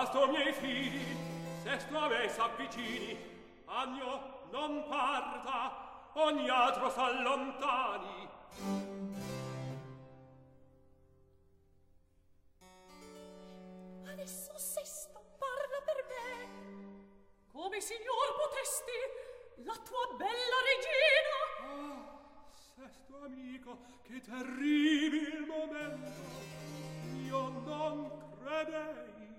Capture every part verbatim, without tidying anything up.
basto miei figli, sesto a me s'avvicini, agno non parta, ogni altro s'allontani. Adesso sesto parla per me. Come signor potesti, la tua bella regina. Ah, sesto amico, che terribil momento, io non credei.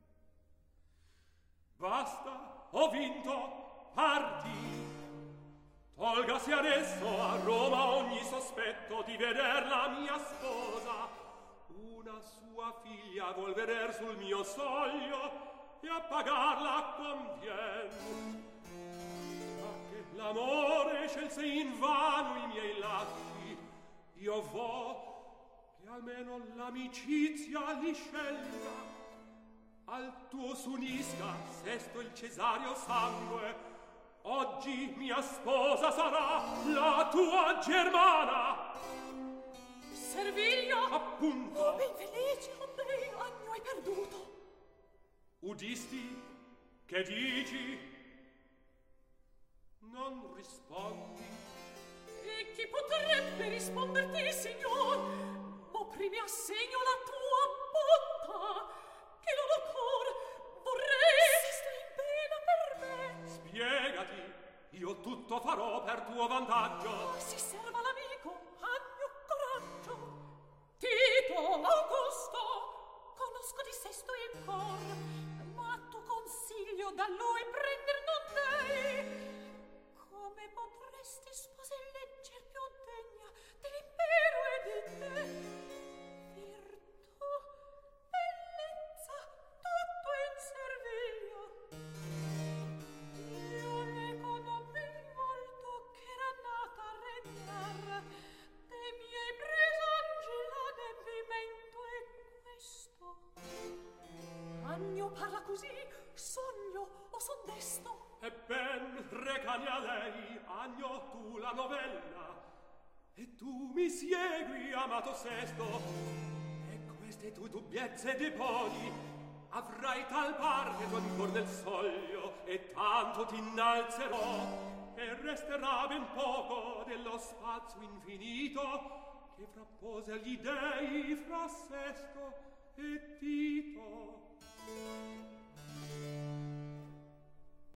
Basta, ho vinto, parti. Tolgasi adesso a Roma ogni sospetto di veder la mia sposa. Una sua figlia vuol veder sul mio soglio e a pagarla convien. Ma che l'amore scelse in vano i miei latti, io vo che almeno l'amicizia li scelga. Al tuo s'unisca, sesto il cesario sangue, oggi mia sposa sarà la tua germana. Servilia? Appunto. Oh, ben felice, oh dei, agno hai perduto. Udisti? Che dici? Non rispondi. E chi potrebbe risponderti, signor? Ma primi assegno la tua bontà, che non cor vorrei. Sesto in pena per me. Spiegati, io tutto farò per tuo vantaggio. Oh, si serva l'amico, agno coraggio. Tito, Augusto, conosco di sesto il cor, ma tu consiglio da lui prender non dei. Come potresti sposa legger più degna dell'impero e di te? Virtù, bellezza, tutto in Servilia. Io le conobbi molto che era nata a regnar, dei miei presagi l'adempimento è questo. Agno parla così, sogno o son desto? E ben recani a lei, agno, tu la novella, e tu mi segui, amato sesto, e queste tue dubbiezze deponi, avrai tal parte tu ancor del soglio, e tanto t'innalzerò, e resterà ben poco dello spazio infinito, che frappose gli dei fra sesto e Tito.